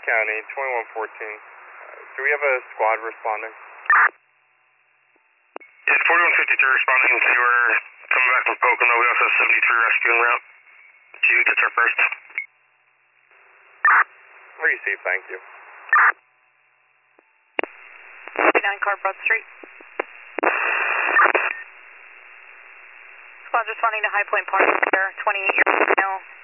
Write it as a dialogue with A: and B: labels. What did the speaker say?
A: County, 2114. Do we have a squad responding?
B: Yeah, 4153 responding to your coming back from Pocono. We also have 73 rescue en route. To you, that's our first.
A: Receive, thank you.
C: 59 Car Broad Street. Squad's responding to High Point Park, 28 years now.